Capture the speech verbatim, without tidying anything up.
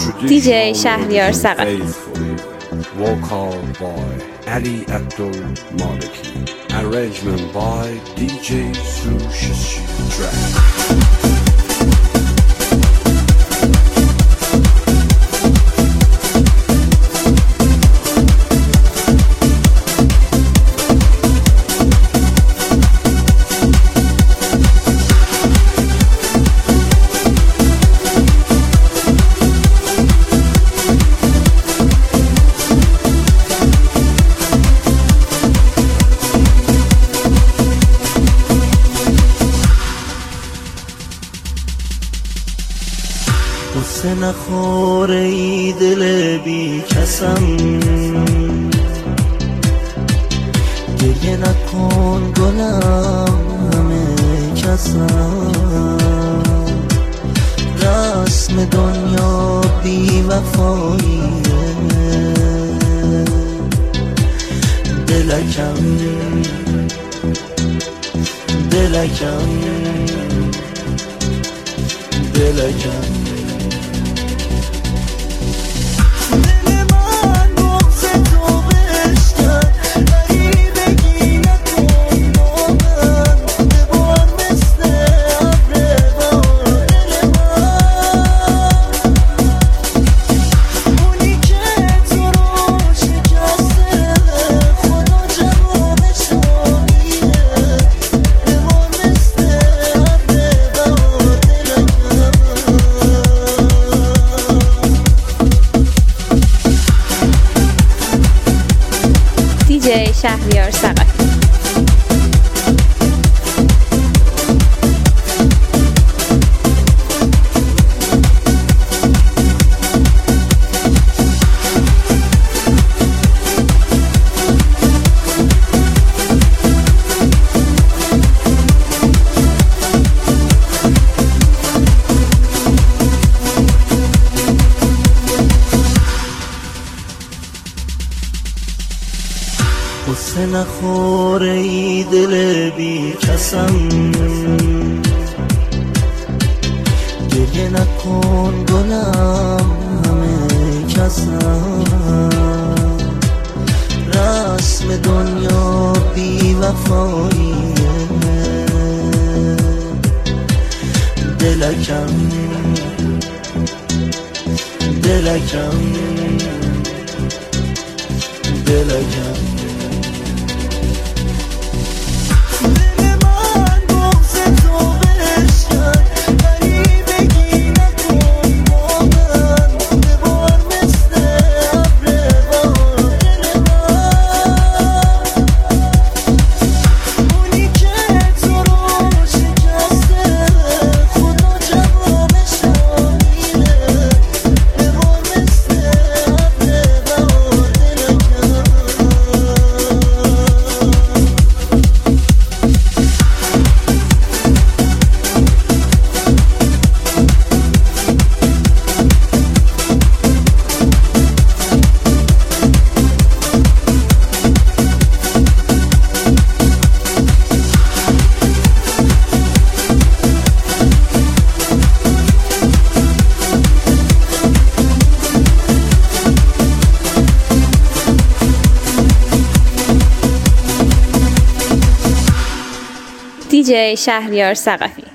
دیجی شهریار ثقفی. Vocal by Ali Abdul Maliki. Arrangement by دی جی Sushi Track. قصه نخوره ای دل بی کسم، گریه نکن گلم همه کسم. رسم دنیا بی وفاییه، دلکم دلکم دلکم دیجی شهریار ثقفی. قصه نخوره ای دل بی کسم، گریه نکن گلم همه کسم. رسم دنیا بی وفاییه، دلکم دلکم دلکم دیجی شهریار ثقفی.